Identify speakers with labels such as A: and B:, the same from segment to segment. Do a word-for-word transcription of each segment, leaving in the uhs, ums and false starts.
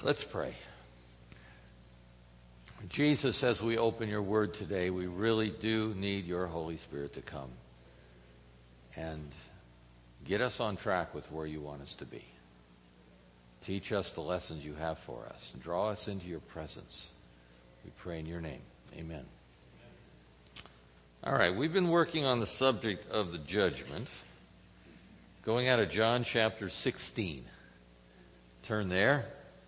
A: Let's pray. Jesus, as we open your word today, we really do need your Holy Spirit to come and get us on track with where you want us to be. Teach us the lessons you have for us. Draw us into your presence. We pray in your name. Amen. All right, we've been working on the subject of the judgment, going out of John chapter sixteen. Turn there.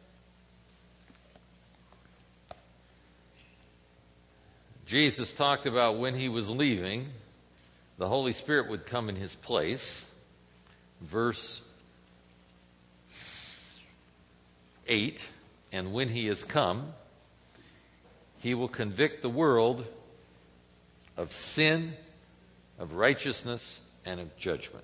A: Jesus talked about when he was leaving, the Holy Spirit would come in his place. Verse eight, and when he has come, he will convict the world of sin, of righteousness, and of judgment.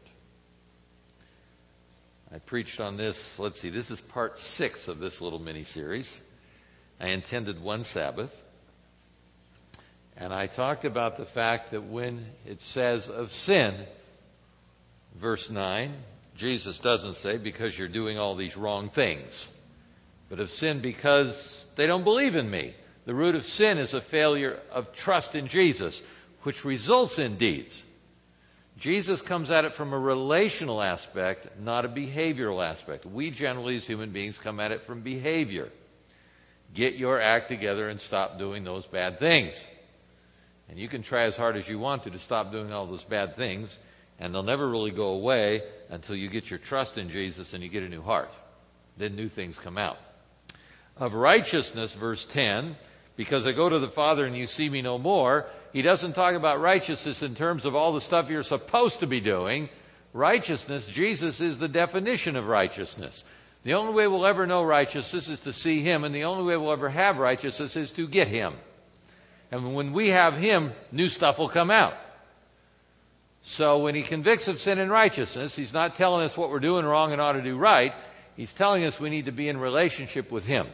A: I preached on this, let's see, this is part six of this little mini-series. I intended one Sabbath. And I talked about the fact that when it says of sin, verse nine, Jesus doesn't say because you're doing all these wrong things, but of sin because they don't believe in me. The root of sin is a failure of trust in Jesus, which results in deeds. Jesus comes at it from a relational aspect, not a behavioral aspect. We generally as human beings come at it from behavior. Get your act together and stop doing those bad things. And you can try as hard as you want to to stop doing all those bad things, and they'll never really go away until you get your trust in Jesus and you get a new heart. Then new things come out. Of righteousness, verse ten, because I go to the Father and you see me no more, he doesn't talk about righteousness in terms of all the stuff you're supposed to be doing. Righteousness, Jesus is the definition of righteousness. The only way we'll ever know righteousness is to see him, and the only way we'll ever have righteousness is to get him. And when we have him, new stuff will come out. So when he convicts of sin and righteousness, he's not telling us what we're doing wrong and ought to do right. He's telling us we need to be in relationship with him.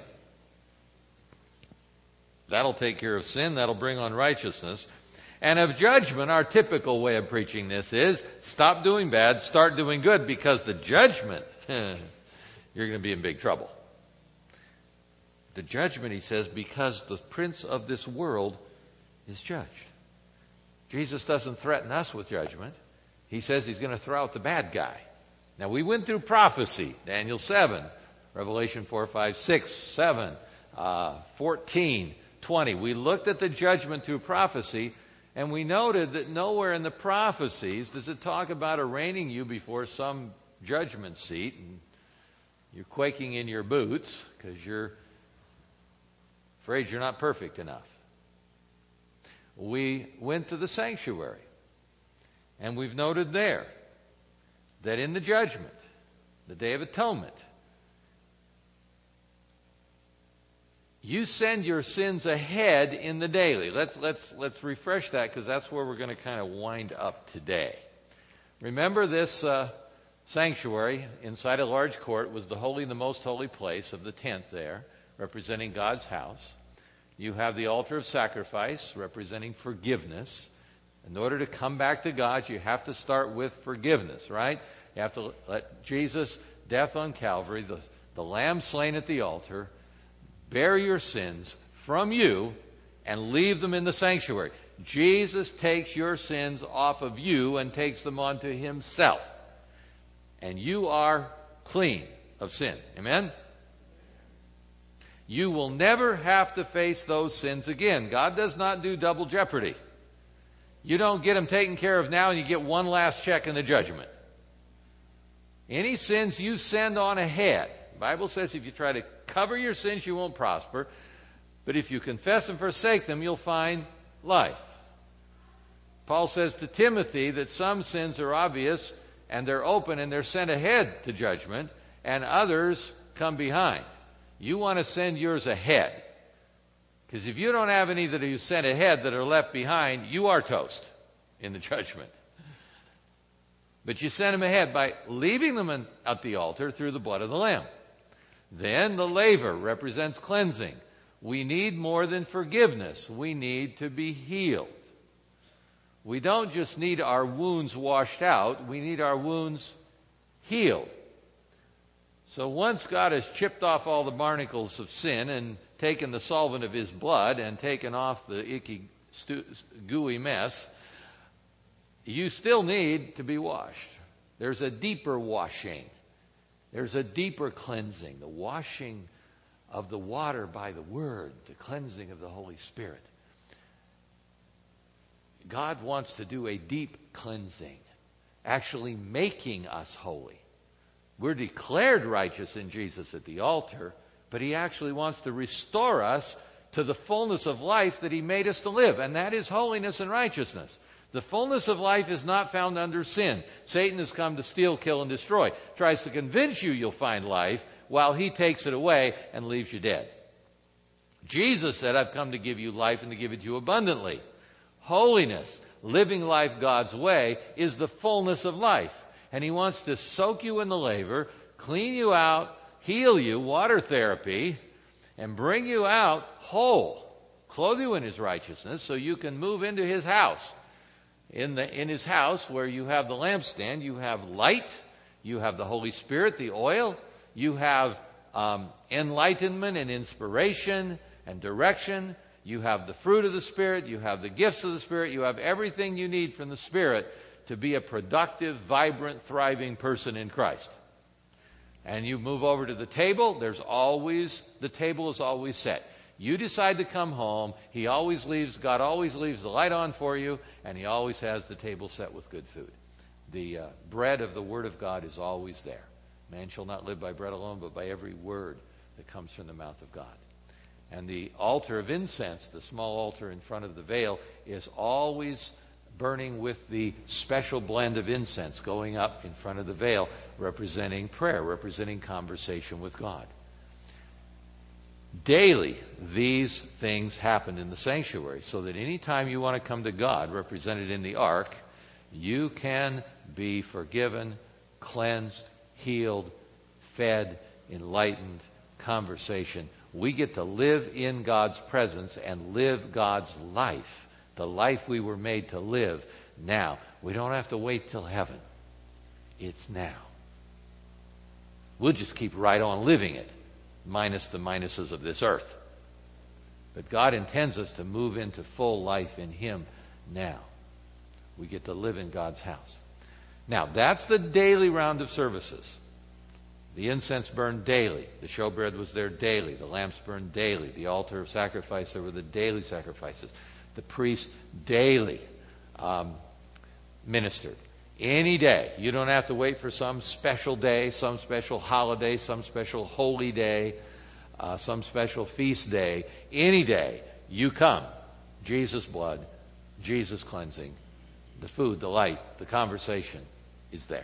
A: That'll take care of sin. That'll bring on righteousness. And of judgment, our typical way of preaching this is stop doing bad, start doing good, because the judgment, you're going to be in big trouble. The judgment, he says, because the prince of this world is judged. Jesus doesn't threaten us with judgment. He says he's going to throw out the bad guy. Now, we went through prophecy, Daniel seven, Revelation four, five, six, seven, uh, fourteen, twenty. We looked at the judgment through prophecy, and we noted that nowhere in the prophecies does it talk about arraigning you before some judgment seat, and you're quaking in your boots because you're afraid you're not perfect enough. We went to the sanctuary, and we've noted there that in the judgment, the Day of Atonement, you send your sins ahead in the daily. Let's let's let's refresh that, because that's where we're going to kind of wind up today. Remember, this uh, sanctuary inside a large court was the holy and the most holy place of the tent there, representing God's house. You have the altar of sacrifice, representing forgiveness. In order to come back to God, you have to start with forgiveness, right? You have to let Jesus' death on Calvary, the, the lamb slain at the altar, bear your sins from you and leave them in the sanctuary. Jesus takes your sins off of you and takes them onto himself. And you are clean of sin. Amen? You will never have to face those sins again. God does not do double jeopardy. You don't get them taken care of now and you get one last check in the judgment. Any sins you send on ahead. The Bible says if you try to cover your sins, you won't prosper. But if you confess and forsake them, you'll find life. Paul says to Timothy that some sins are obvious and they're open and they're sent ahead to judgment, and others come behind. You want to send yours ahead. Because if you don't have any that are sent ahead that are left behind, you are toast in the judgment. But you send them ahead by leaving them in, at the altar through the blood of the Lamb. Then the laver represents cleansing. We need more than forgiveness. We need to be healed. We don't just need our wounds washed out. We need our wounds healed. So once God has chipped off all the barnacles of sin and taken the solvent of his blood and taken off the icky, stu- gooey mess, you still need to be washed. There's a deeper washing. There's a deeper cleansing, the washing of the water by the Word, the cleansing of the Holy Spirit. God wants to do a deep cleansing, actually making us holy. We're declared righteous in Jesus at the altar, but he actually wants to restore us to the fullness of life that he made us to live, and that is holiness and righteousness. The fullness of life is not found under sin. Satan has come to steal, kill, and destroy. Tries to convince you you'll find life while he takes it away and leaves you dead. Jesus said, I've come to give you life and to give it to you abundantly. Holiness, living life God's way, is the fullness of life. And he wants to soak you in the laver, clean you out, heal you, water therapy, and bring you out whole. Clothe you in his righteousness so you can move into his house. In the in his house where you have the lampstand, you have light, you have the Holy Spirit, the oil, you have um, enlightenment and inspiration and direction, you have the fruit of the Spirit, you have the gifts of the Spirit, you have everything you need from the Spirit to be a productive, vibrant, thriving person in Christ. And you move over to the table, there's always, the table is always set. You decide to come home, he always leaves, God always leaves the light on for you, and he always has the table set with good food. The uh, bread of the Word of God is always there. Man shall not live by bread alone, but by every word that comes from the mouth of God. And the altar of incense, the small altar in front of the veil, is always burning with the special blend of incense going up in front of the veil, representing prayer, representing conversation with God. Daily, these things happen in the sanctuary, so that any time you want to come to God, represented in the ark, you can be forgiven, cleansed, healed, fed, enlightened, conversation. We get to live in God's presence and live God's life, the life we were made to live now. We don't have to wait till heaven. It's now. We'll just keep right on living it, minus the minuses of this earth. But God intends us to move into full life in him now. We get to live in God's house. Now, that's the daily round of services. The incense burned daily. The showbread was there daily. The lamps burned daily. The altar of sacrifice, there were the daily sacrifices. The priest daily um, ministered. Any day. You don't have to wait for some special day, some special holiday, some special holy day, uh, some special feast day. Any day, you come. Jesus' blood, Jesus' cleansing, the food, the light, the conversation is there.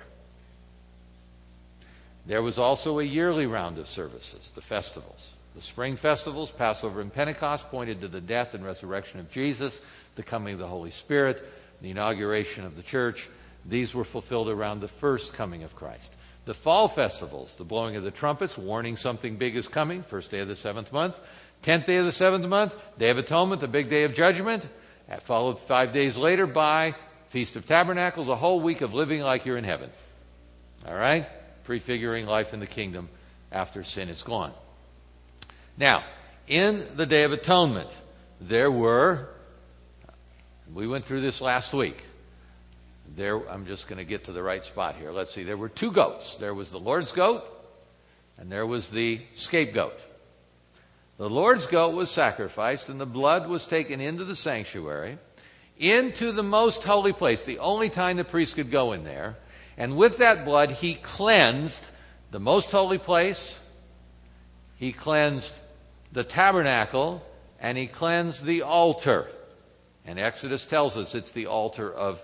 A: There was also a yearly round of services, the festivals. The spring festivals, Passover and Pentecost, pointed to the death and resurrection of Jesus, the coming of the Holy Spirit, the inauguration of the church. These were fulfilled around the first coming of Christ. The fall festivals, the blowing of the trumpets, warning something big is coming, first day of the seventh month. Tenth day of the seventh month, Day of Atonement, the big day of judgment, followed five days later by Feast of Tabernacles, a whole week of living like you're in heaven. All right? Prefiguring life in the kingdom after sin is gone. Now, in the Day of Atonement, there were, we went through this last week. There, I'm just going to get to the right spot here. Let's see. There were two goats. There was the Lord's goat, and there was the scapegoat. The Lord's goat was sacrificed, and the blood was taken into the sanctuary, into the most holy place, the only time the priest could go in there. And with that blood, he cleansed the most holy place, he cleansed the tabernacle, and he cleansed the altar. And Exodus tells us it's the altar of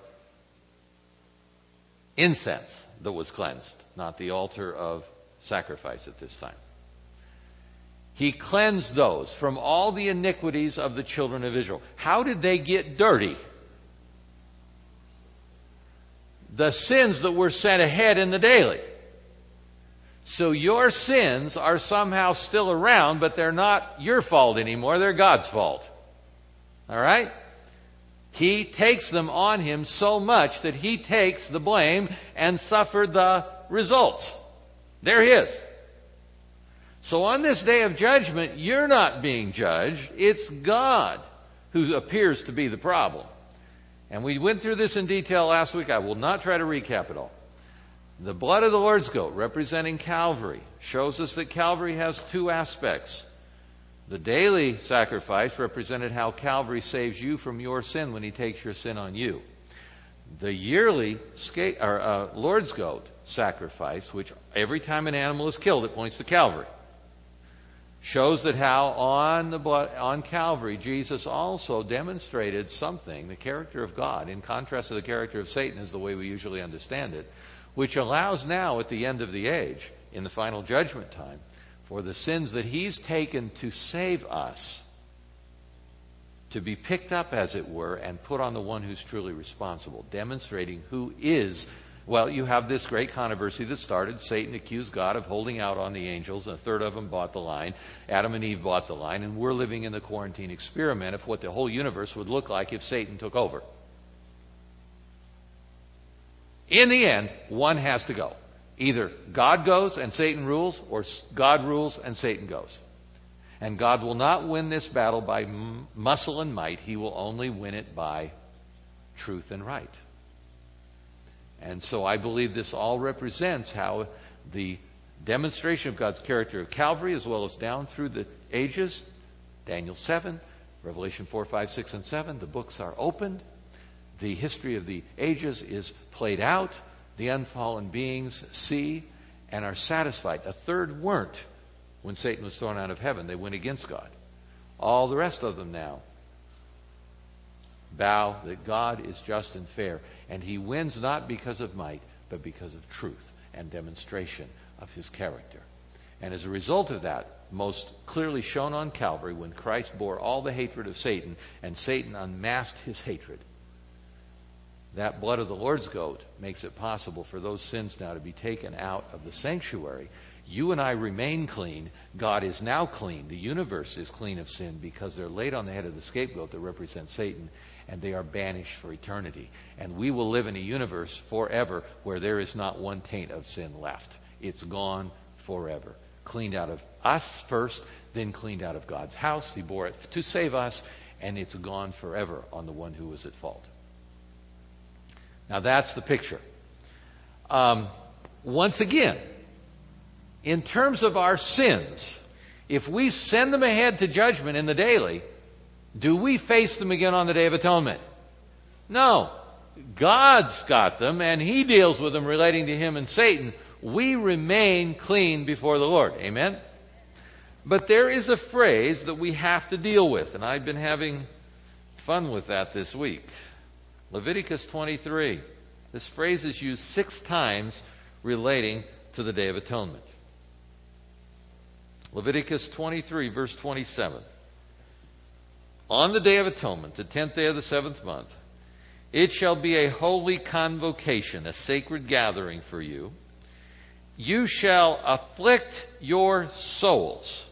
A: incense that was cleansed, not the altar of sacrifice at this time. He cleansed those from all the iniquities of the children of Israel. How did they get dirty? The sins that were sent ahead in the daily. So your sins are somehow still around, but they're not your fault anymore. They're God's fault. All right? He takes them on him so much that he takes the blame and suffered the results. They're his. So on this day of judgment, you're not being judged. It's God who appears to be the problem. And we went through this in detail last week. I will not try to recap it all. The blood of the Lord's goat, representing Calvary, shows us that Calvary has two aspects. The daily sacrifice represented how Calvary saves you from your sin when He takes your sin on you. The yearly sca- or, uh, Lord's goat sacrifice, which every time an animal is killed, it points to Calvary, shows that how on the blood, on Calvary, Jesus also demonstrated something, the character of God, in contrast to the character of Satan, is the way we usually understand it, which allows now at the end of the age, in the final judgment time, for the sins that He's taken to save us to be picked up, as it were, and put on the one who's truly responsible, demonstrating who is. Well, you have this great controversy that started. Satan accused God of holding out on the angels, and a third of them bought the line. Adam and Eve bought the line, and we're living in the quarantine experiment of what the whole universe would look like if Satan took over. In the end, one has to go. Either God goes and Satan rules, or God rules and Satan goes. And God will not win this battle by m- muscle and might. He will only win it by truth and right. And so I believe this all represents how the demonstration of God's character of Calvary, as well as down through the ages, Daniel seven, Revelation four, five, six, and seven, the books are opened. The history of the ages is played out. The unfallen beings see and are satisfied. A third weren't when Satan was thrown out of heaven. They went against God. All the rest of them now bow that God is just and fair. And He wins not because of might, but because of truth and demonstration of His character. And as a result of that, most clearly shown on Calvary, when Christ bore all the hatred of Satan and Satan unmasked his hatred, that blood of the Lord's goat makes it possible for those sins now to be taken out of the sanctuary. You and I remain clean. God is now clean. The universe is clean of sin because they're laid on the head of the scapegoat that represents Satan, and they are banished for eternity. And we will live in a universe forever where there is not one taint of sin left. It's gone forever. Cleaned out of us first, then cleaned out of God's house. He bore it to save us, and it's gone forever on the one who was at fault. Now that's the picture. Um, once again, in terms of our sins, if we send them ahead to judgment in the daily, do we face them again on the Day of Atonement? No. God's got them, and He deals with them relating to Him and Satan. We remain clean before the Lord. Amen? But there is a phrase that we have to deal with, and I've been having fun with that this week. Leviticus twenty-three. This phrase is used six times relating to the Day of Atonement. Leviticus twenty-three, verse twenty-seven. On the Day of Atonement, the tenth day of the seventh month, it shall be a holy convocation, a sacred gathering for you. You shall afflict your souls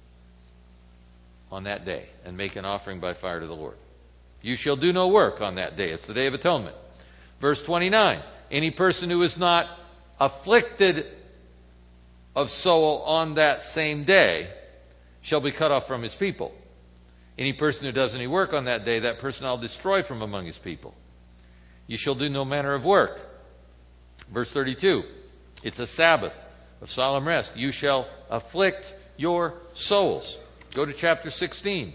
A: on that day and make an offering by fire to the Lord. You shall do no work on that day. It's the Day of Atonement. Verse twenty-nine. Any person who is not afflicted of soul on that same day shall be cut off from his people. Any person who does any work on that day, that person I'll destroy from among his people. You shall do no manner of work. Verse thirty-two. It's a Sabbath of solemn rest. You shall afflict your souls. Go to chapter sixteen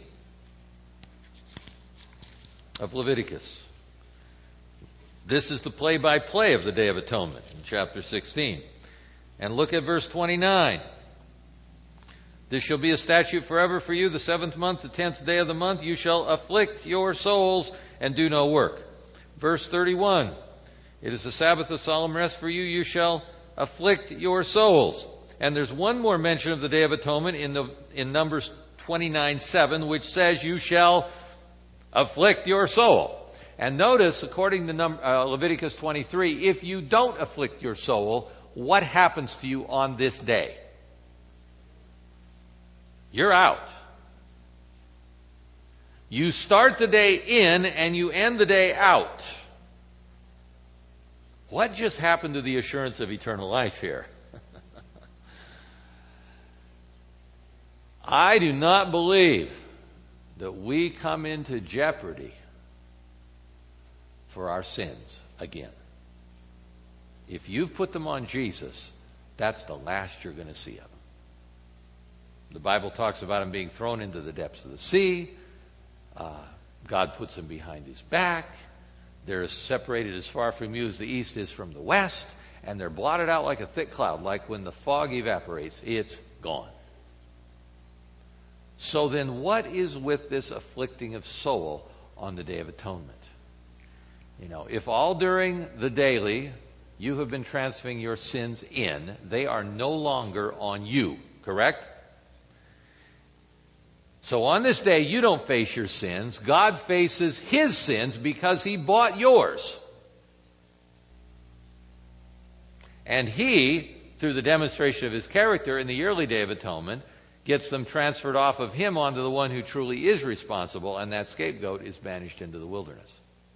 A: of Leviticus. This is the play-by-play of the Day of Atonement in chapter sixteen. And look at verse twenty-nine. This shall be a statute forever for you. The seventh month, the tenth day of the month, you shall afflict your souls and do no work. Verse thirty-one. It is a Sabbath of solemn rest for you. You shall afflict your souls. And there's one more mention of the Day of Atonement in the in Numbers twenty-nine seven, which says you shall afflict your soul. And notice, according to Num- uh, Leviticus twenty-three, if you don't afflict your soul, what happens to you on this day? You're out. You start the day in and you end the day out. What just happened to the assurance of eternal life here? I do not believe that we come into jeopardy for our sins again. If you've put them on Jesus, that's the last you're going to see of them. The Bible talks about him being thrown into the depths of the sea. Uh, God puts him behind his back. They're separated as far from you as the east is from the west. And they're blotted out like a thick cloud, like when the fog evaporates. It's gone. So then what is with this afflicting of soul on the Day of Atonement? You know, if all during the daily you have been transferring your sins in, they are no longer on you, correct? So on this day, you don't face your sins. God faces his sins because he bought yours. And he, through the demonstration of his character in the yearly Day of Atonement, gets them transferred off of him onto the one who truly is responsible, and that scapegoat is banished into the wilderness.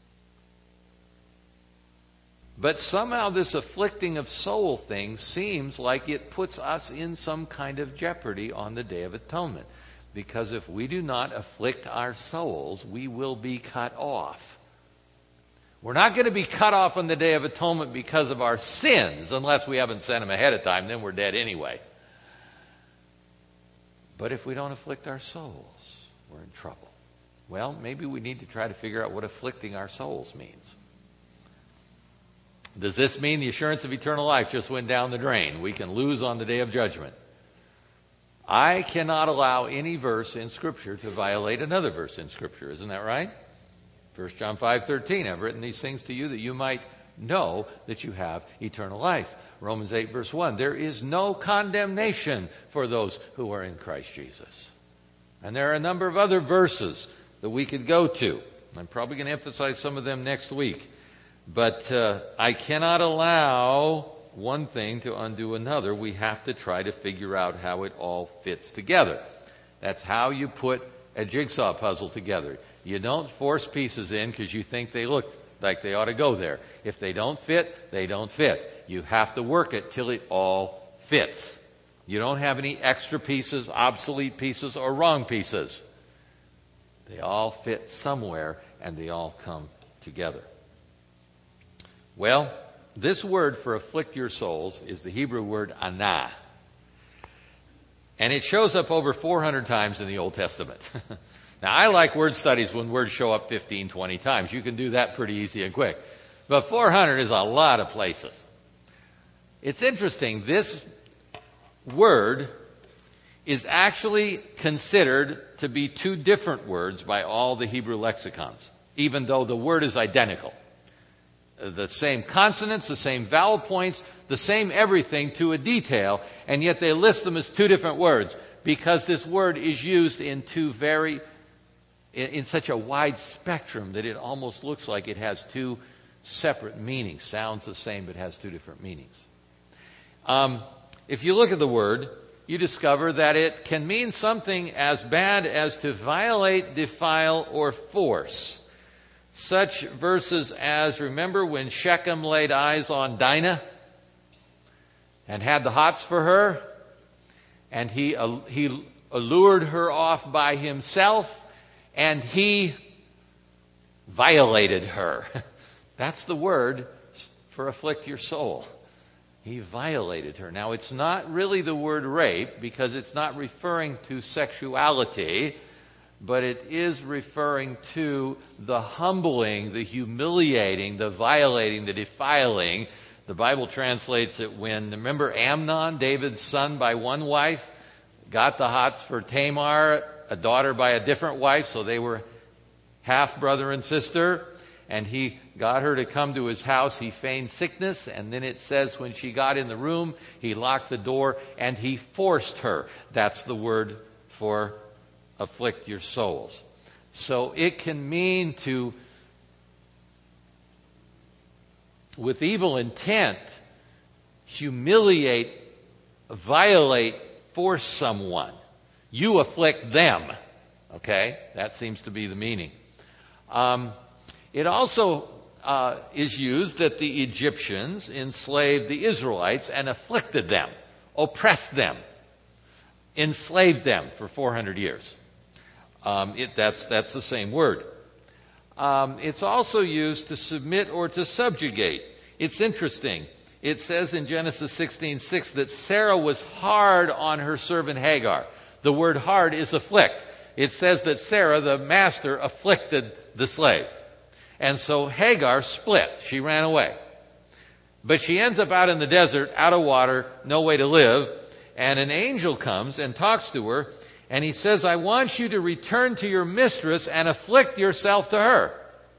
A: But somehow this afflicting of soul thing seems like it puts us in some kind of jeopardy on the Day of Atonement. Because if we do not afflict our souls, we will be cut off. We're not going to be cut off on the Day of Atonement because of our sins, unless we haven't sent them ahead of time, then we're dead anyway. But if we don't afflict our souls, we're in trouble. Well, maybe we need to try to figure out what afflicting our souls means. Does this mean the assurance of eternal life just went down the drain? We can lose on the Day of Judgment. I cannot allow any verse in Scripture to violate another verse in Scripture. Isn't that right? First John five thirteen, I've written these things to you that you might know that you have eternal life. Romans eight verse one, there is no condemnation for those who are in Christ Jesus. And there are a number of other verses that we could go to. I'm probably going to emphasize some of them next week. But uh, I cannot allow one thing to undo another. We have to try to figure out how it all fits together. That's how you put a jigsaw puzzle together. You don't force pieces in because you think they look like they ought to go there. If they don't fit, they don't fit. You have to work it till it all fits. You don't have any extra pieces, obsolete pieces, or wrong pieces. They all fit somewhere and they all come together. Well, this word for afflict your souls is the Hebrew word anah. And it shows up over four hundred times in the Old Testament. Now, I like word studies when words show up fifteen, twenty times. You can do that pretty easy and quick. But four hundred is a lot of places. It's interesting. This word is actually considered to be two different words by all the Hebrew lexicons, even though the word is identical. The same consonants, the same vowel points, the same everything to a detail, and yet they list them as two different words because this word is used in two very, in, in such a wide spectrum that it almost looks like it has two separate meanings. Sounds the same, but has two different meanings. Um, if you look at the word, you discover that it can mean something as bad as to violate, defile, or force. Such verses as, remember when Shechem laid eyes on Dinah and had the hots for her, and he he allured her off by himself, and he violated her. That's the word for afflict your soul. He violated her. Now, it's not really the word rape because it's not referring to sexuality, but it is referring to the humbling, the humiliating, the violating, the defiling. The Bible translates it when, remember Amnon, David's son by one wife, got the hots for Tamar, a daughter by a different wife, so they were half brother and sister, and he got her to come to his house. He feigned sickness, and then it says when she got in the room, he locked the door and he forced her. That's the word for afflict your souls. So it can mean to, with evil intent, humiliate, violate, force someone. You afflict them. Okay? That seems to be the meaning. Um, it also uh, is used that the Egyptians enslaved the Israelites and afflicted them, oppressed them. enslaved them for four hundred years. Um, it, that's, that's the same word. Um, it's also used to submit or to subjugate. It's interesting. It says in Genesis sixteen six that Sarah was hard on her servant Hagar. The word hard is afflict. It says that Sarah, the master, afflicted the slave. And so Hagar split. She ran away. But she ends up out in the desert, out of water, no way to live. And an angel comes and talks to her, and he says, I want you to return to your mistress and afflict yourself to her.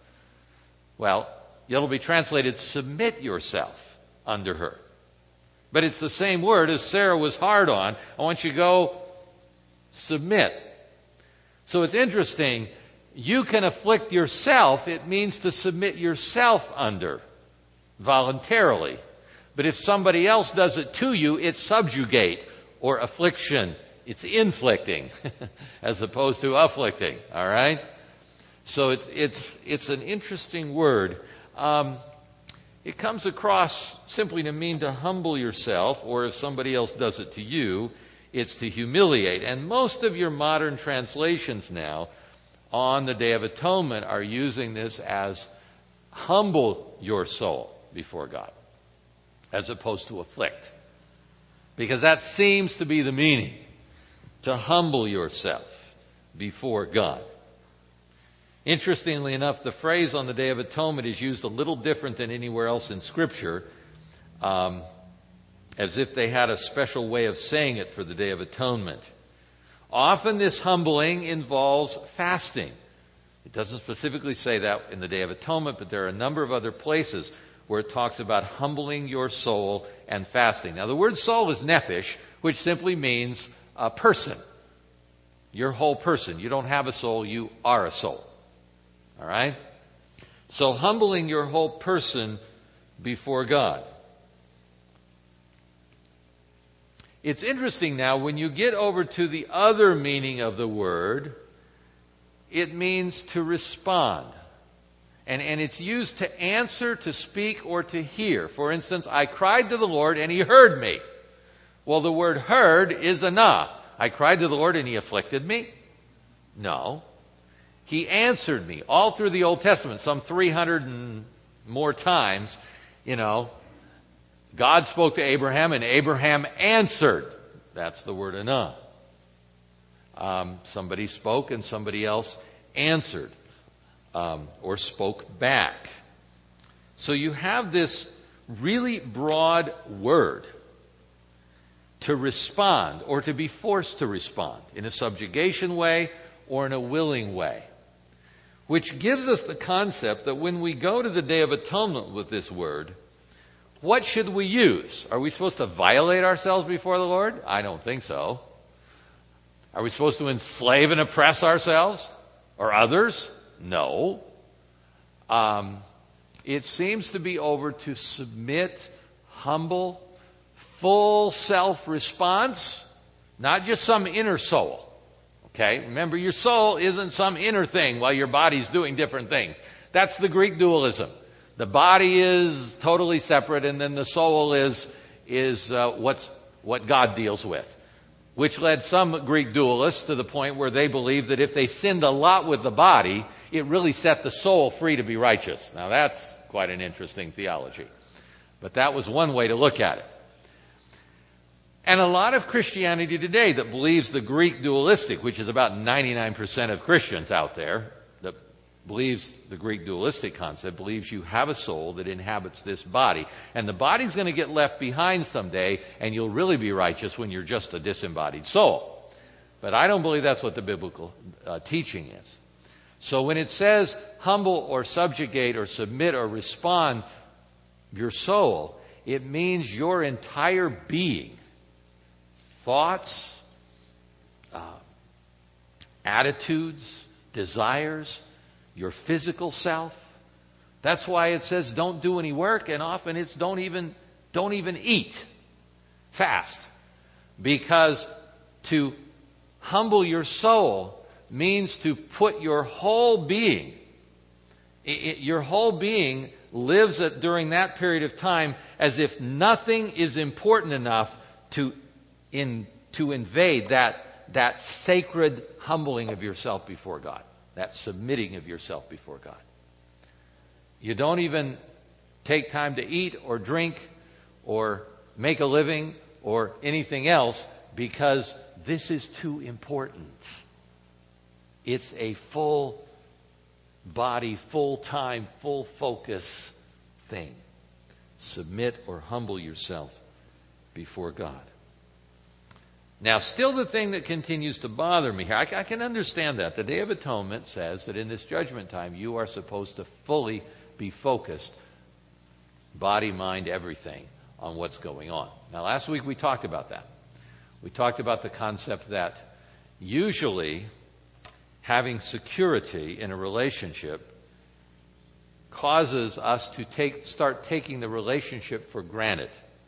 A: Well, it'll be translated, submit yourself under her. But it's the same word as Sarah was hard on. I want you to go submit. So it's interesting. You can afflict yourself. It means to submit yourself under voluntarily. But if somebody else does it to you, it's subjugate or affliction. It's inflicting as opposed to afflicting. All right? So it's it's it's an interesting word. Um, it comes across simply to mean to humble yourself, or if somebody else does it to you, it's to humiliate. And most of your modern translations now on the Day of Atonement are using this as humble your soul before God, as opposed to afflict. Because that seems to be the meaning, to humble yourself before God. Interestingly enough, the phrase on the Day of Atonement is used a little different than anywhere else in Scripture, um, as if they had a special way of saying it for the Day of Atonement. Often this humbling involves fasting. It doesn't specifically say that in the Day of Atonement, but there are a number of other places where it talks about humbling your soul and fasting. Now, the word soul is nephesh, which simply means a person. Your whole person. You don't have a soul, you are a soul. All right? So humbling your whole person before God. It's interesting now, when you get over to the other meaning of the word, it means to respond. And, and it's used to answer, to speak, or to hear. For instance, I cried to the Lord and He heard me. Well, the word heard is anah. I cried to the Lord and He afflicted me? No. He answered me. All through the Old Testament, some three hundred and more times, you know, God spoke to Abraham and Abraham answered. That's the word anah. Um, somebody spoke and somebody else answered. Um, or spoke back. So you have this really broad word to respond, or to be forced to respond in a subjugation way or in a willing way, which gives us the concept that when we go to the Day of Atonement with this word, what should we use? Are we supposed to violate ourselves before the Lord? I don't think so. Are we supposed to enslave and oppress ourselves or others? No. Um, it seems to be over to submit, humble, full self-response, not just some inner soul. Okay? Remember, your soul isn't some inner thing while your body's doing different things. That's the Greek dualism. The body is totally separate, and then the soul is is uh, what's what God deals with. Which led some Greek dualists to the point where they believed that if they sinned a lot with the body, it really set the soul free to be righteous. Now that's quite an interesting theology. But that was one way to look at it. And a lot of Christianity today that believes the Greek dualistic, which is about ninety-nine percent of Christians out there, that believes the Greek dualistic concept, believes you have a soul that inhabits this body. And the body's going to get left behind someday, and you'll really be righteous when you're just a disembodied soul. But I don't believe that's what the biblical uh, teaching is. So when it says humble or subjugate or submit or respond your soul, it means your entire being. Thoughts, uh, attitudes, desires, your physical self. That's why it says don't do any work, and often it's don't even don't even eat. Fast. Because to humble your soul means to put your whole being, it, it, your whole being lives at, during that period of time as if nothing is important enough to in to invade that, that sacred humbling of yourself before God, that submitting of yourself before God. You don't even take time to eat or drink or make a living or anything else because this is too important. It's a full body, full time, full focus thing. Submit or humble yourself before God. Now, still the thing that continues to bother me here, I, I can understand that. The Day of Atonement says that in this judgment time, you are supposed to fully be focused, body, mind, everything, on what's going on. Now, last week we talked about that. We talked about the concept that usually having security in a relationship causes us to take, start taking the relationship for granted.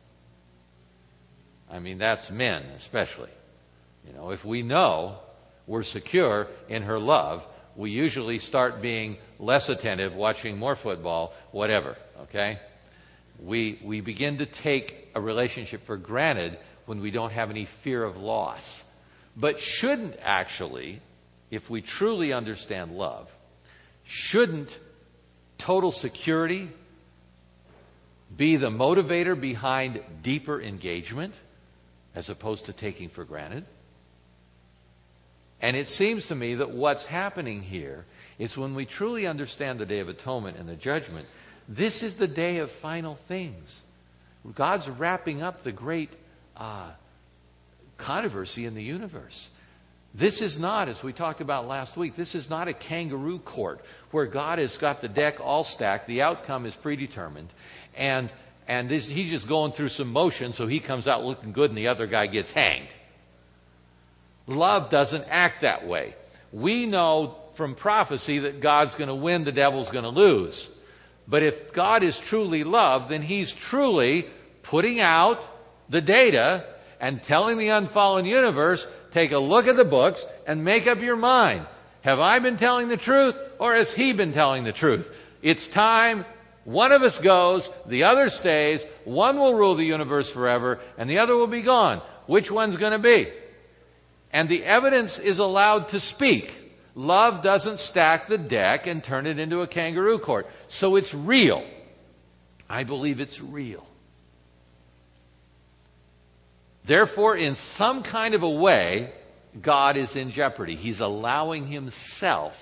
A: I mean, that's men especially. You know, if we know we're secure in her love, we usually start being less attentive, watching more football, whatever, okay? We, we begin to take a relationship for granted when we don't have any fear of loss. But shouldn't actually, if we truly understand love, shouldn't total security be the motivator behind deeper engagement as opposed to taking for granted? And it seems to me that what's happening here is when we truly understand the Day of Atonement and the judgment, this is the day of final things. God's wrapping up the great uh, controversy in the universe. This is not, as we talked about last week, this is not a kangaroo court where God has got the deck all stacked, the outcome is predetermined, and and this, he's just going through some motion so he comes out looking good and the other guy gets hanged. Love doesn't act that way. We know from prophecy that God's going to win, the devil's going to lose. But if God is truly love, then he's truly putting out the data and telling the unfallen universe, take a look at the books and make up your mind. Have I been telling the truth or has he been telling the truth? It's time. One of us goes, the other stays, one will rule the universe forever, and the other will be gone. Which one's going to be? And the evidence is allowed to speak. Love doesn't stack the deck and turn it into a kangaroo court. So it's real. I believe it's real. Therefore, in some kind of a way, God is in jeopardy. He's allowing himself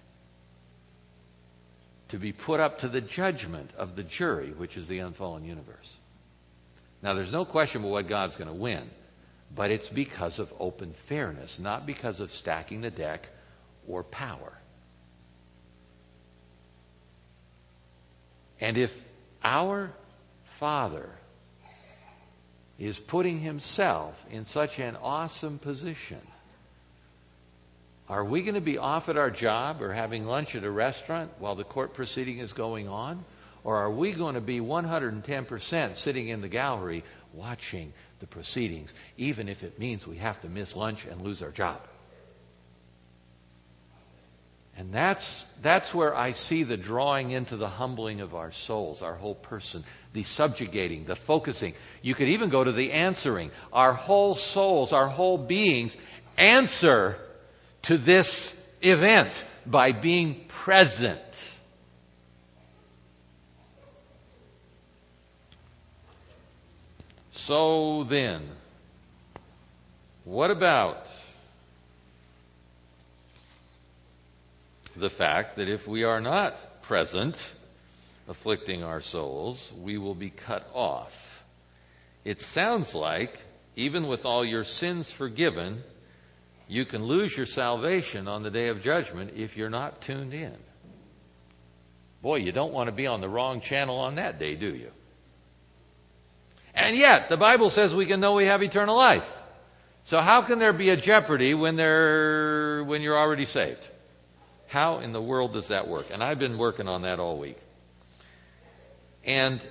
A: to be put up to the judgment of the jury, which is the unfallen universe. Now, there's no question about what God's going to win, but it's because of open fairness, not because of stacking the deck or power. And if our Father is putting himself in such an awesome position, are we going to be off at our job or having lunch at a restaurant while the court proceeding is going on? Or are we going to be one hundred ten percent sitting in the gallery watching the proceedings, even if it means we have to miss lunch and lose our job? And that's, that's where I see the drawing into the humbling of our souls, our whole person, the subjugating, the focusing. You could even go to the answering. Our whole souls, our whole beings answer to this event by being present. So then, what about the fact that if we are not present, afflicting our souls, we will be cut off? It sounds like, even with all your sins forgiven, you can lose your salvation on the day of judgment if you're not tuned in. Boy, you don't want to be on the wrong channel on that day, do you? And yet, the Bible says we can know we have eternal life. So how can there be a jeopardy when they're, when you're already saved? How in the world does that work? And I've been working on that all week. And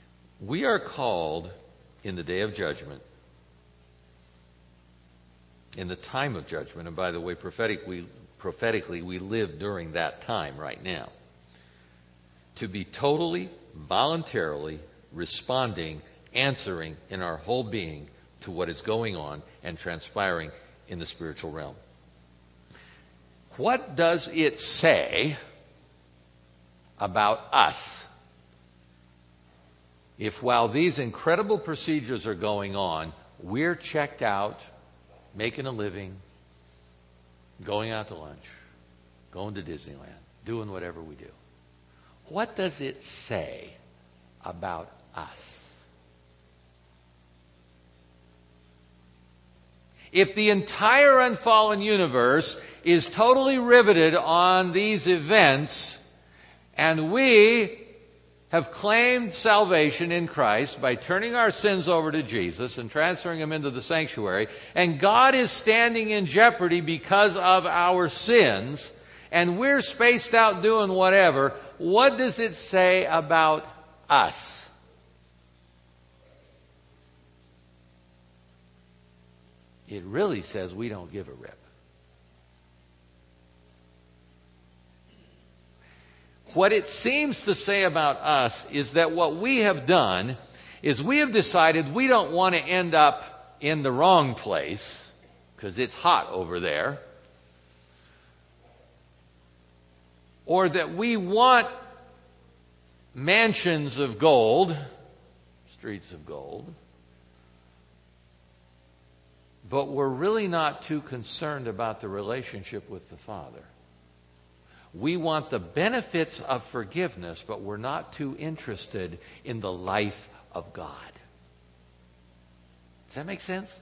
A: we are called in the day of judgment in the time of judgment. And by the way, prophetic, we, prophetically, we live during that time right now. To be totally, voluntarily responding, answering in our whole being to what is going on and transpiring in the spiritual realm. What does it say about us if while these incredible procedures are going on, we're checked out, making a living, going out to lunch, going to Disneyland, doing whatever we do? What does it say about us? If the entire unfallen universe is totally riveted on these events, and we have claimed salvation in Christ by turning our sins over to Jesus and transferring them into the sanctuary, and God is standing in jeopardy because of our sins, and we're spaced out doing whatever, what does it say about us? It really says we don't give a rip. What it seems to say about us is that what we have done is we have decided we don't want to end up in the wrong place because it's hot over there, or that we want mansions of gold, streets of gold, but we're really not too concerned about the relationship with the Father. We want the benefits of forgiveness, but we're not too interested in the life of God. Does that make sense?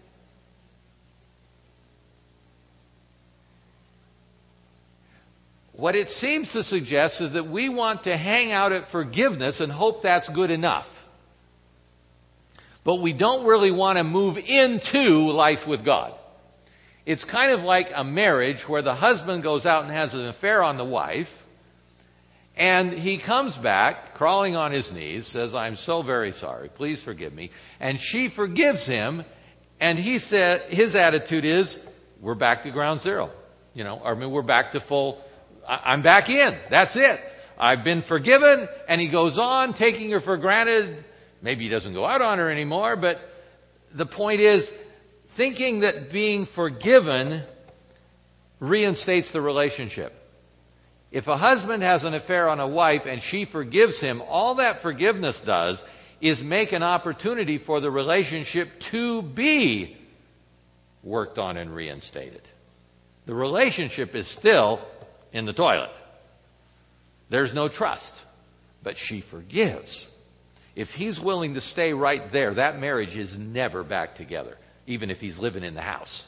A: What it seems to suggest is that we want to hang out at forgiveness and hope that's good enough. But we don't really want to move into life with God. It's kind of like a marriage where the husband goes out and has an affair on the wife, and he comes back, crawling on his knees, says, "I'm so very sorry, please forgive me." And she forgives him, and he said, his attitude is, we're back to ground zero. You know, I mean, we're back to full, I'm back in, that's it. I've been forgiven, and he goes on taking her for granted. Maybe he doesn't go out on her anymore, but the point is, thinking that being forgiven reinstates the relationship. If a husband has an affair on a wife and she forgives him, all that forgiveness does is make an opportunity for the relationship to be worked on and reinstated. The relationship is still in the toilet. There's no trust, but she forgives. If he's willing to stay right there, that marriage is never back together, even if he's living in the house.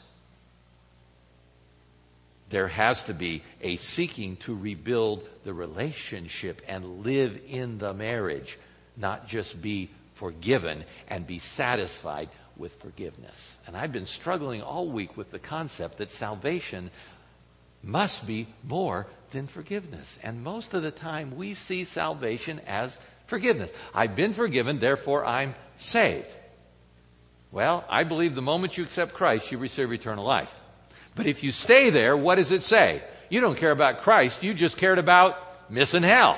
A: There has to be a seeking to rebuild the relationship and live in the marriage, not just be forgiven and be satisfied with forgiveness. And I've been struggling all week with the concept that salvation must be more than forgiveness. And most of the time we see salvation as forgiveness. I've been forgiven, therefore I'm saved. Well, I believe the moment you accept Christ, you receive eternal life. But if you stay there, what does it say? You don't care about Christ, you just cared about missing hell.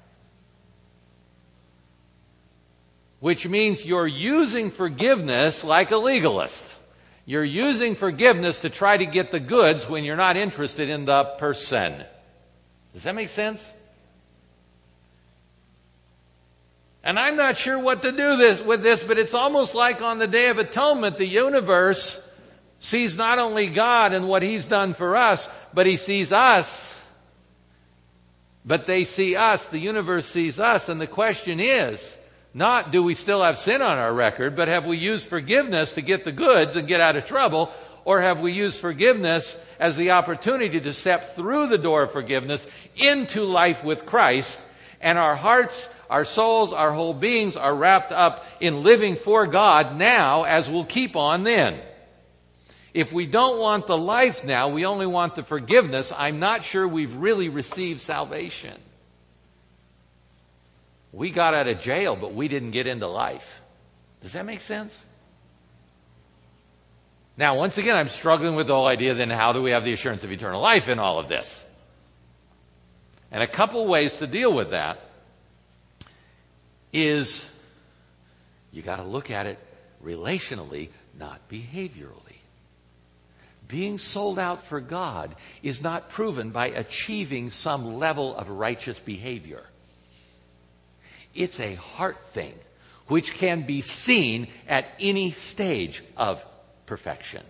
A: Which means you're using forgiveness like a legalist. You're using forgiveness to try to get the goods when you're not interested in the person. Does that make sense? And I'm not sure what to do this with this, but it's almost like on the Day of Atonement, the universe sees not only God and what He's done for us, but He sees us. But they see us, the universe sees us, and the question is, not do we still have sin on our record, but have we used forgiveness to get the goods and get out of trouble, or have we used forgiveness as the opportunity to step through the door of forgiveness into life with Christ, and our hearts, our souls, our whole beings are wrapped up in living for God now, as we'll keep on then. If we don't want the life now, we only want the forgiveness, I'm not sure we've really received salvation. We got out of jail, but we didn't get into life. Does that make sense? Now, once again, I'm struggling with the whole idea, then how do we have the assurance of eternal life in all of this? And a couple ways to deal with that is you got to look at it relationally, not behaviorally. Being sold out for God is not proven by achieving some level of righteous behavior. It's a heart thing, which can be seen at any stage of perfection.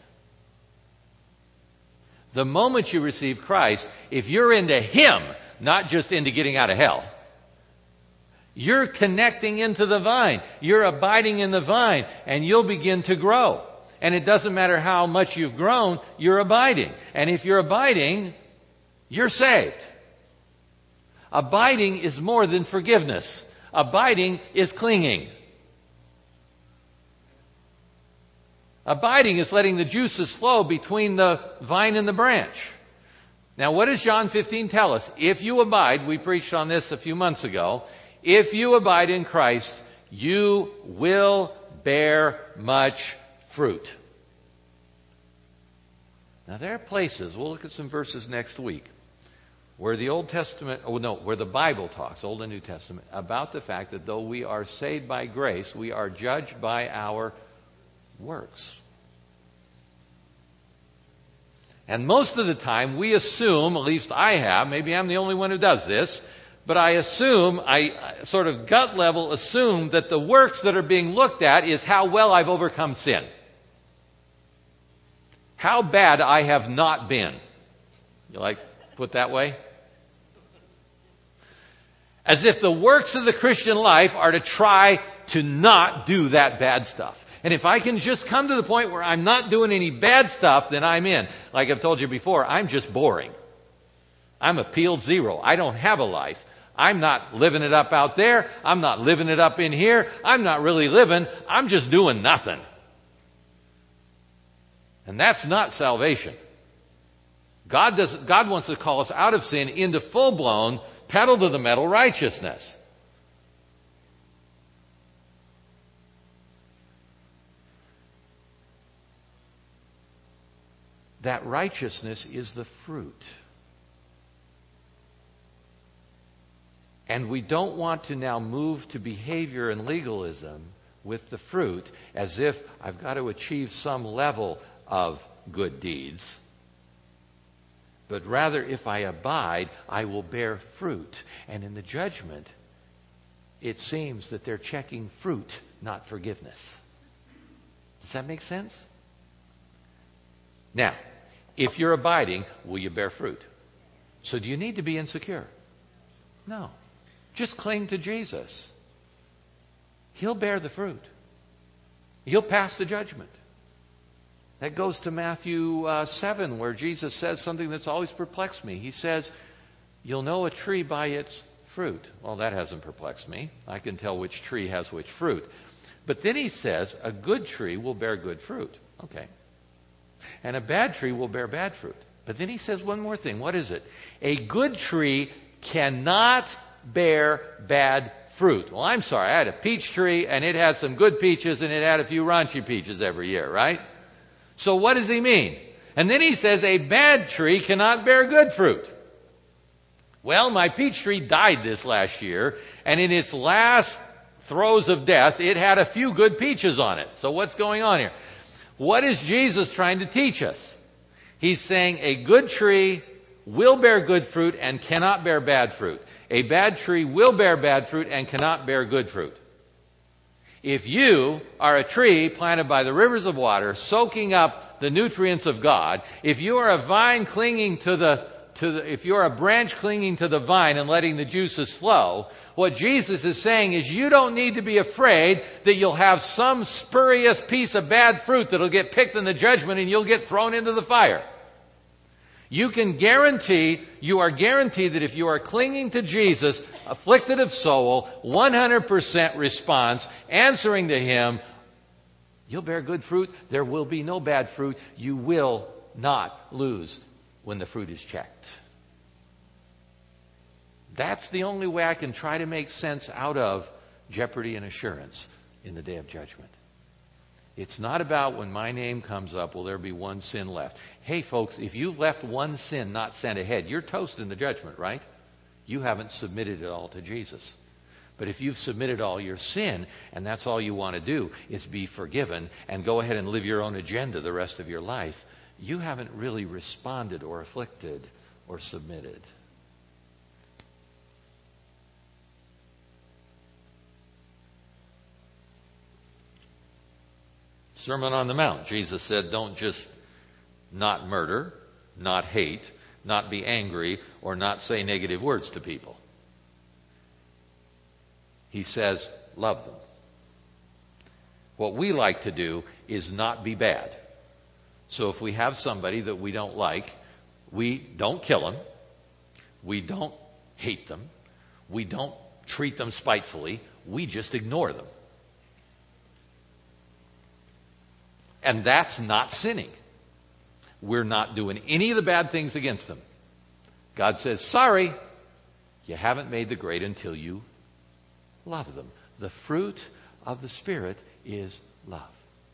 A: The moment you receive Christ, if you're into Him, not just into getting out of hell, you're connecting into the vine. You're abiding in the vine, and you'll begin to grow. And it doesn't matter how much you've grown, you're abiding. And if you're abiding, you're saved. Abiding is more than forgiveness. Abiding is clinging. Abiding is letting the juices flow between the vine and the branch. Now, what does John fifteen tell us? If you abide, we preached on this a few months ago, if you abide in Christ, you will bear much fruit. Now, there are places, we'll look at some verses next week, where the Old Testament, oh no, where the Bible talks, Old and New Testament, about the fact that though we are saved by grace, we are judged by our works. And most of the time we assume, at least I have, maybe I'm the only one who does this, but I assume, I sort of gut level assume that the works that are being looked at is how well I've overcome sin. How bad I have not been. You like put that way? As if the works of the Christian life are to try to not do that bad stuff. And if I can just come to the point where I'm not doing any bad stuff, then I'm in. Like I've told you before, I'm just boring. I'm a peeled zero. I don't have a life. I'm not living it up out there. I'm not living it up in here. I'm not really living. I'm just doing nothing. And that's not salvation. God does, God wants to call us out of sin into full-blown, pedal to the metal righteousness. That righteousness is the fruit. And we don't want to now move to behavior and legalism with the fruit as if I've got to achieve some level of good deeds. But rather, if I abide, I will bear fruit. And in the judgment, it seems that they're checking fruit, not forgiveness. Does that make sense? Now, if you're abiding, will you bear fruit? So do you need to be insecure? No. Just cling to Jesus. He'll bear the fruit. He'll pass the judgment. That goes to Matthew uh, seven, where Jesus says something that's always perplexed me. He says, you'll know a tree by its fruit. Well, that hasn't perplexed me. I can tell which tree has which fruit. But then he says, a good tree will bear good fruit. Okay. And a bad tree will bear bad fruit. But then he says one more thing. What is it? A good tree cannot bear bad fruit. Well, I'm sorry. I had a peach tree, and it had some good peaches, and it had a few raunchy peaches every year, right? So what does he mean? And then he says a bad tree cannot bear good fruit. Well, my peach tree died this last year, and in its last throes of death, it had a few good peaches on it. So what's going on here? What is Jesus trying to teach us? He's saying a good tree will bear good fruit and cannot bear bad fruit. A bad tree will bear bad fruit and cannot bear good fruit. If you are a tree planted by the rivers of water, soaking up the nutrients of God, if you are a vine clinging to the, to the, if you're a branch clinging to the vine and letting the juices flow, what Jesus is saying is you don't need to be afraid that you'll have some spurious piece of bad fruit that'll get picked in the judgment and you'll get thrown into the fire. You can guarantee, you are guaranteed that if you are clinging to Jesus, afflicted of soul, one hundred percent response, answering to Him, you'll bear good fruit. There will be no bad fruit. You will not lose when the fruit is checked. That's the only way I can try to make sense out of jeopardy and assurance in the day of judgment. It's not about when my name comes up, will there be one sin left? Hey, folks, if you've left one sin not sent ahead, you're toast in the judgment, right? You haven't submitted it all to Jesus. But if you've submitted all your sin, and that's all you want to do is be forgiven and go ahead and live your own agenda the rest of your life, you haven't really responded or afflicted or submitted. Sermon on the Mount. Jesus said, don't just not murder, not hate, not be angry, or not say negative words to people. He says, love them. What we like to do is not be bad. So if we have somebody that we don't like, we don't kill them. We don't hate them. We don't treat them spitefully. We just ignore them. And that's not sinning. We're not doing any of the bad things against them. God says, sorry, you haven't made the grade until you love them. The fruit of the Spirit is love.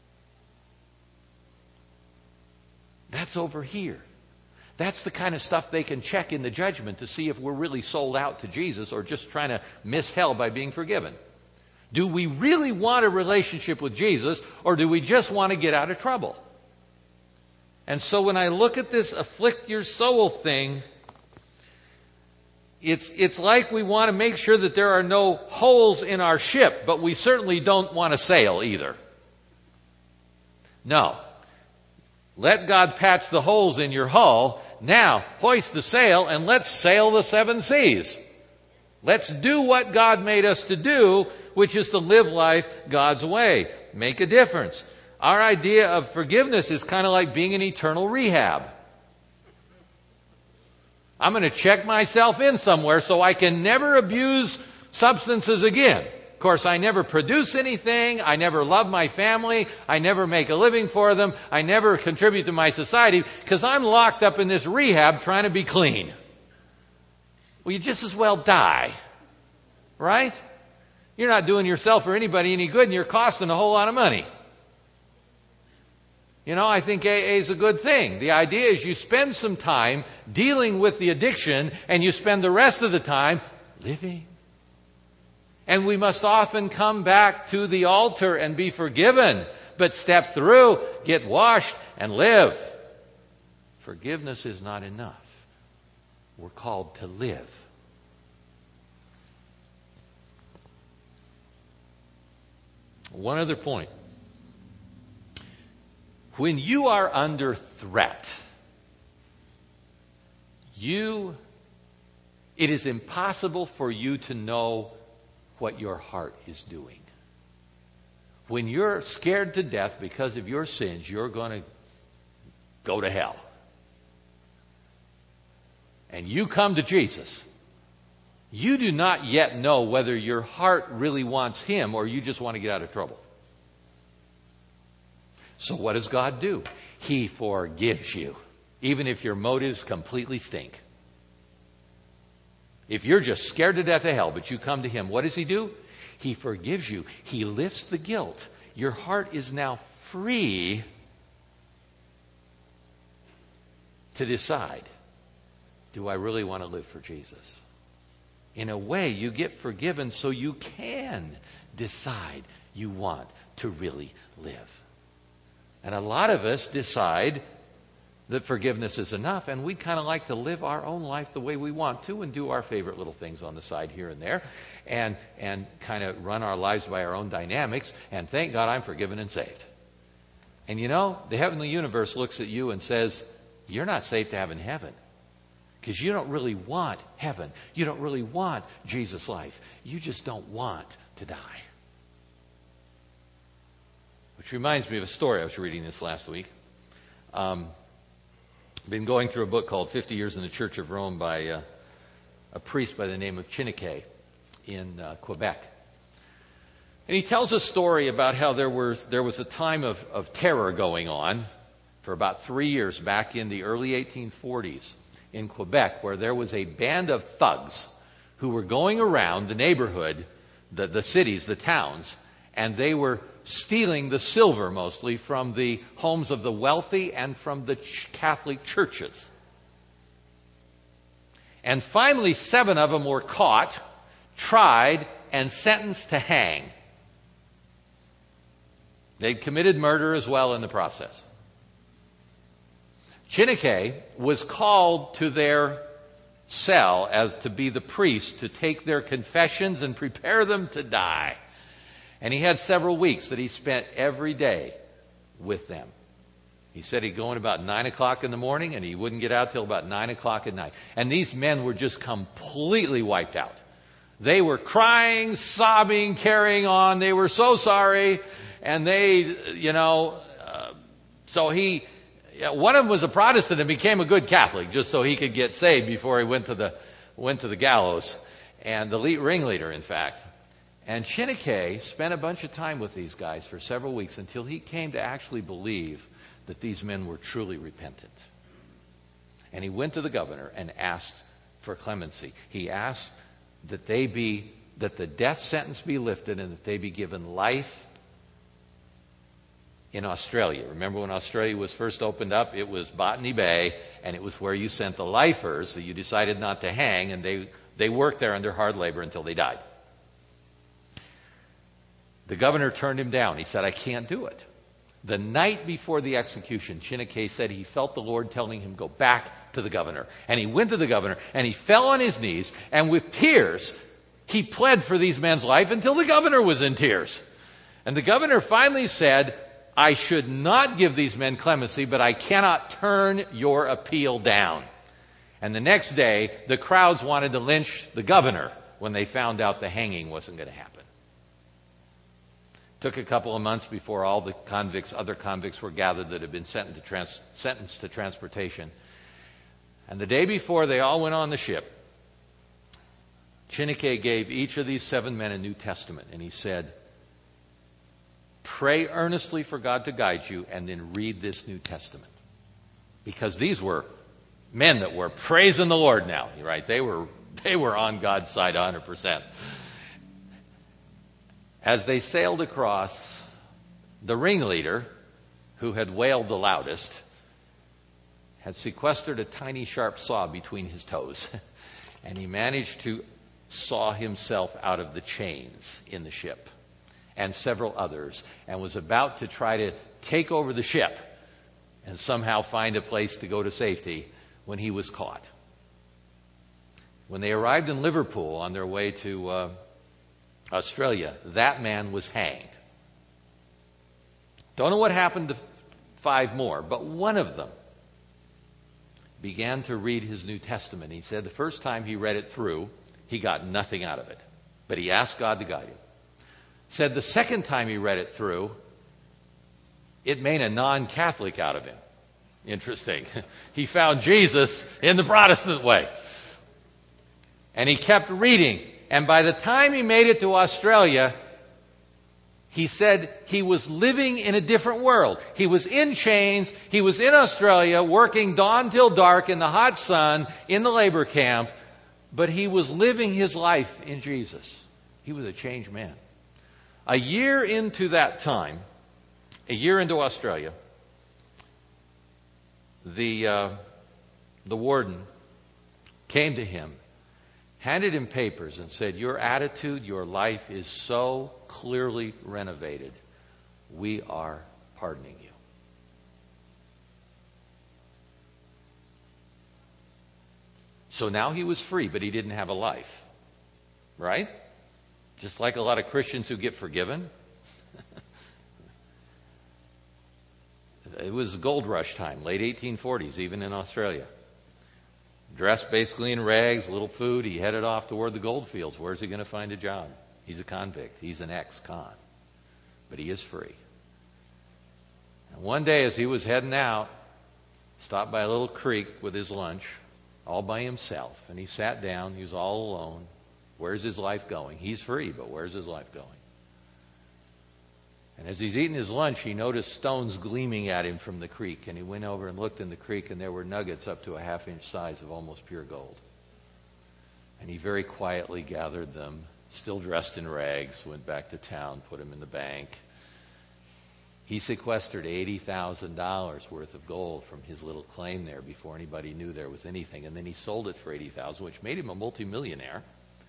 A: That's over here. That's the kind of stuff they can check in the judgment to see if we're really sold out to Jesus or just trying to miss hell by being forgiven. Do we really want a relationship with Jesus, or do we just want to get out of trouble? And so when I look at this afflict your soul thing, it's, it's like we want to make sure that there are no holes in our ship, but we certainly don't want to sail either. No. Let God patch the holes in your hull. Now, hoist the sail and let's sail the seven seas. Let's do what God made us to do, which is to live life God's way. Make a difference. Our idea of forgiveness is kind of like being in eternal rehab. I'm going to check myself in somewhere so I can never abuse substances again. Of course, I never produce anything. I never love my family. I never make a living for them. I never contribute to my society because I'm locked up in this rehab trying to be clean. Well, you just as well die, right? You're not doing yourself or anybody any good, and you're costing a whole lot of money. You know, I think A A is a good thing. The idea is you spend some time dealing with the addiction, and you spend the rest of the time living. And we must often come back to the altar and be forgiven, but step through, get washed, and live. Forgiveness is not enough. We're called to live. One other point. When you are under threat, you, it is impossible for you to know what your heart is doing. When you're scared to death because of your sins, you're going to go to hell. And you come to Jesus, you do not yet know whether your heart really wants Him or you just want to get out of trouble. So what does God do? He forgives you, even if your motives completely stink. If you're just scared to death of hell, but you come to Him, what does He do? He forgives you. He lifts the guilt. Your heart is now free to decide, do I really want to live for Jesus? In a way, you get forgiven so you can decide you want to really live. And a lot of us decide that forgiveness is enough, and we kind of like to live our own life the way we want to and do our favorite little things on the side here and there and and kind of run our lives by our own dynamics, and thank God I'm forgiven and saved. And you know, the heavenly universe looks at you and says, you're not safe to have in heaven because you don't really want heaven. You don't really want Jesus' life. You just don't want to die. Which reminds me of a story. I was reading this last week. Um, been going through a book called fifty years in the Church of Rome by uh, a priest by the name of Chiniquet in uh, Quebec. And he tells a story about how there was, there was a time of, of terror going on for about three years back in the early eighteen forties in Quebec, where there was a band of thugs who were going around the neighborhood, the, the cities, the towns, And they were stealing the silver mostly from the homes of the wealthy and from the Catholic churches. And finally, seven of them were caught, tried, and sentenced to hang. They'd committed murder as well in the process. Chineke was called to their cell as to be the priest to take their confessions and prepare them to die. And he had several weeks that he spent every day with them. He said he'd go in about nine o'clock in the morning and he wouldn't get out till about nine o'clock at night. And these men were just completely wiped out. They were crying, sobbing, carrying on. They were so sorry. And they, you know, uh, so he, one of them was a Protestant and became a good Catholic just so he could get saved before he went to the, went to the gallows. And the lead, ringleader, in fact. And Chineke spent a bunch of time with these guys for several weeks until he came to actually believe that these men were truly repentant. And he went to the governor and asked for clemency. He asked that they be, that the death sentence be lifted and that they be given life in Australia. Remember when Australia was first opened up, it was Botany Bay, and it was where you sent the lifers that you decided not to hang, and they, they worked there under hard labor until they died. The governor turned him down. He said, I can't do it. The night before the execution, Chineke said he felt the Lord telling him, go back to the governor. And he went to the governor, and he fell on his knees, and with tears, he pled for these men's life until the governor was in tears. And the governor finally said, I should not give these men clemency, but I cannot turn your appeal down. And the next day, the crowds wanted to lynch the governor when they found out the hanging wasn't going to happen. Took a couple of months before all the convicts, other convicts were gathered that had been sentenced to, trans, sentenced to transportation. And the day before they all went on the ship, Chineke gave each of these seven men a New Testament. And he said, pray earnestly for God to guide you and then read this New Testament. Because these were men that were praising the Lord now, right? They were, they were on God's side one hundred percent. As they sailed across, the ringleader, who had wailed the loudest, had sequestered a tiny sharp saw between his toes. And he managed to saw himself out of the chains in the ship and several others, and was about to try to take over the ship and somehow find a place to go to safety when he was caught. When they arrived in Liverpool on their way to uh, Australia, that man was hanged. Don't know what happened to five more, but one of them began to read his New Testament. He said the first time he read it through, he got nothing out of it, but he asked God to guide him. Said the second time he read it through, it made a non-Catholic out of him. Interesting. He found Jesus in the Protestant way. And he kept reading. And by the time he made it to Australia, he said he was living in a different world. He was in chains. He was in Australia working dawn till dark in the hot sun in the labor camp. But he was living his life in Jesus. He was a changed man. A year into that time, a year into Australia, the, uh, the warden came to him, handed him papers and said, your attitude, your life is so clearly renovated. We are pardoning you. So now he was free, but he didn't have a life. Right? Just like a lot of Christians who get forgiven. It was gold rush time, late eighteen forties, even in Australia. Dressed basically in rags, little food. He headed off toward the gold fields. Where's he going to find a job? He's a convict. He's an ex-con. But he is free. And one day as he was heading out, stopped by a little creek with his lunch, all by himself. And he sat down. He was all alone. Where's his life going? He's free, but where's his life going? And as he's eating his lunch, he noticed stones gleaming at him from the creek. And he went over and looked in the creek, and there were nuggets up to a half inch size of almost pure gold. And he very quietly gathered them still dressed in rags, went back to town, put him in the bank. He sequestered eighty thousand dollars worth of gold from his little claim there before anybody knew there was anything. And then he sold it for eighty thousand dollars, which made him a multimillionaire.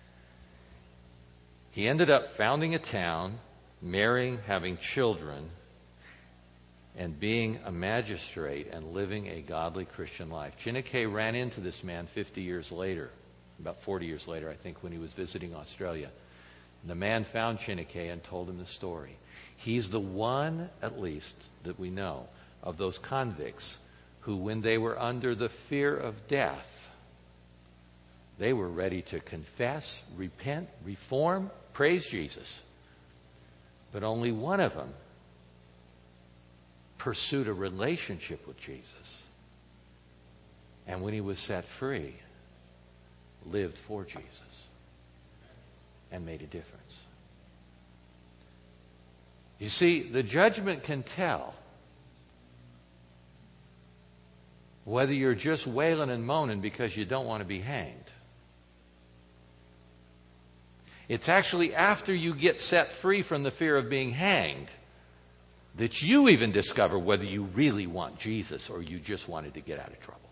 A: He ended up founding a town, marrying, having children, and being a magistrate and living a godly Christian life. Chineke ran into this man fifty years later, about forty years later, I think, when he was visiting Australia. And the man found Chineke and told him the story. He's the one, at least, that we know of those convicts who, when they were under the fear of death, they were ready to confess, repent, reform, praise Jesus. But only one of them pursued a relationship with Jesus. And when he was set free, lived for Jesus and made a difference. You see, the judgment can tell whether you're just wailing and moaning because you don't want to be hanged. It's actually after you get set free from the fear of being hanged that you even discover whether you really want Jesus or you just wanted to get out of trouble.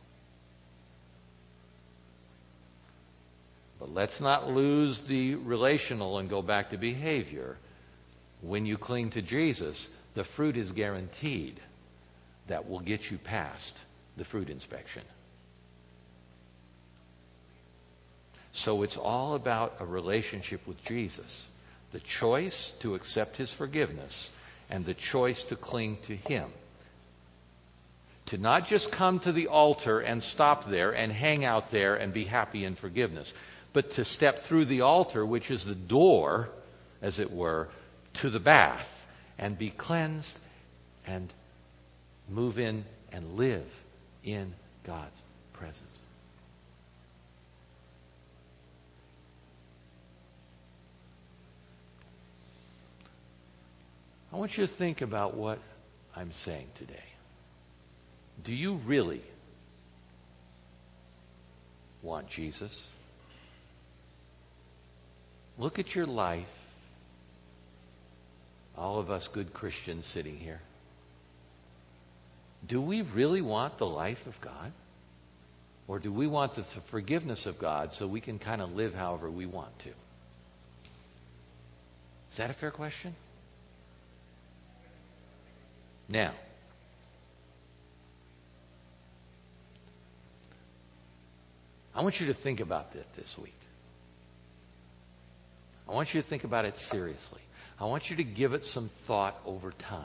A: But let's not lose the relational and go back to behavior. When you cling to Jesus, the fruit is guaranteed that will get you past the fruit inspection. So it's all about a relationship with Jesus. The choice to accept his forgiveness and the choice to cling to him. To not just come to the altar and stop there and hang out there and be happy in forgiveness, but to step through the altar, which is the door, as it were, to the bath and be cleansed and move in and live in God's presence. I want you to think about what I'm saying today. Do you really want Jesus? Look at your life. All of us good Christians sitting here. Do we really want the life of God? Or do we want the forgiveness of God so we can kind of live however we want to? Is that a fair question? Now, I want you to think about that this week. I want you to think about it seriously. I want you to give it some thought over time.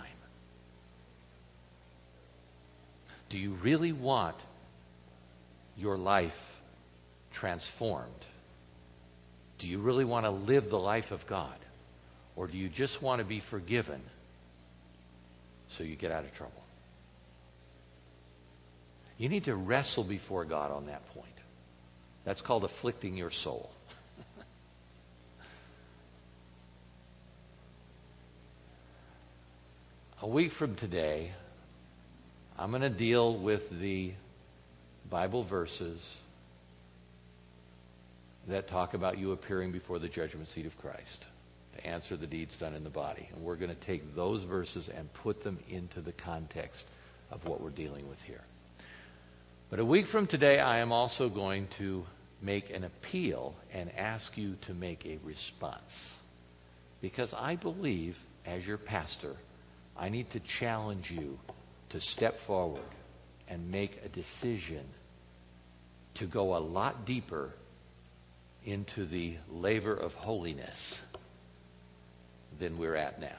A: Do you really want your life transformed? Do you really want to live the life of God? Or do you just want to be forgiven so you get out of trouble? You need to wrestle before God on that point. That's called afflicting your soul. A week from today, I'm going to deal with the Bible verses that talk about you appearing before the judgment seat of Christ to answer the deeds done in the body. And we're going to take those verses and put them into the context of what we're dealing with here. But a week from today, I am also going to make an appeal and ask you to make a response. Because I believe, as your pastor, I need to challenge you to step forward and make a decision to go a lot deeper into the laver of holiness than we're at now.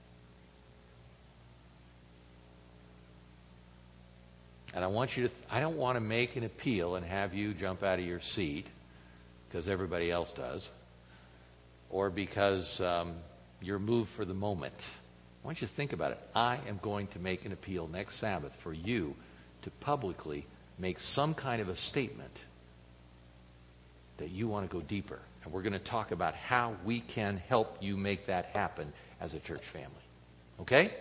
A: And I want you to, th- I don't want to make an appeal and have you jump out of your seat because everybody else does, or because um, you're moved for the moment. I want you to think about it. I am going to make an appeal next Sabbath for you to publicly make some kind of a statement that you want to go deeper. And we're going to talk about how we can help you make that happen as a church family. Okay?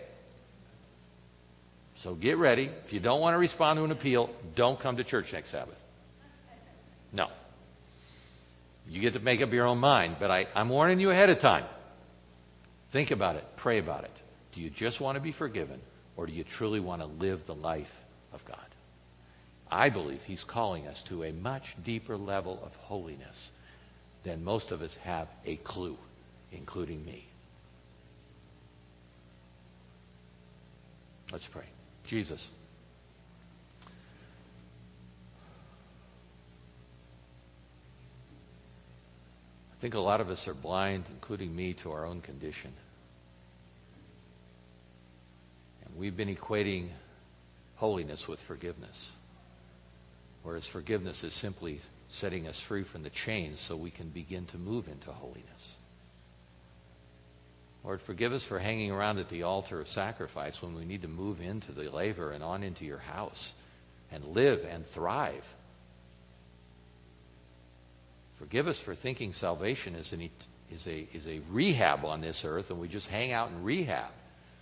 A: So get ready. If you don't want to respond to an appeal, don't come to church next Sabbath. No. You get to make up your own mind, but I, I'm warning you ahead of time. Think about it. Pray about it. Do you just want to be forgiven, or do you truly want to live the life of God? I believe He's calling us to a much deeper level of holiness than most of us have a clue, including me. Let's pray. Jesus, I think a lot of us are blind, including me, to our own condition. And we've been equating holiness with forgiveness, whereas forgiveness is simply setting us free from the chains so we can begin to move into holiness. Lord, forgive us for hanging around at the altar of sacrifice when we need to move into the laver and on into your house and live and thrive. Forgive us for thinking salvation is, an, is, a, is a rehab on this earth and we just hang out in rehab.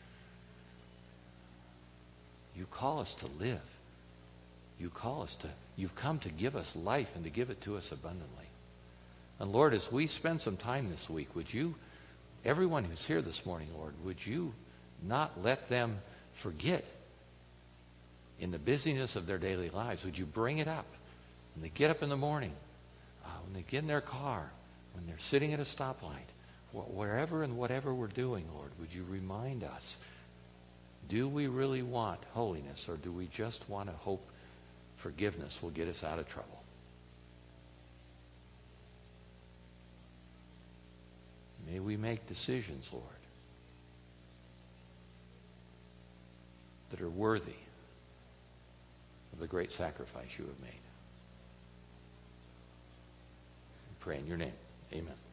A: You call us to live. You call us to, you've come to give us life and to give it to us abundantly. And Lord, as we spend some time this week, would you, everyone who's here this morning, Lord, would you not let them forget in the busyness of their daily lives? Would you bring it up when they get up in the morning, uh, when they get in their car, when they're sitting at a stoplight, wh- wherever and whatever we're doing, Lord, would you remind us, do we really want holiness, or do we just want to hope forgiveness will get us out of trouble? May we make decisions, Lord, that are worthy of the great sacrifice you have made. We pray in your name. Amen.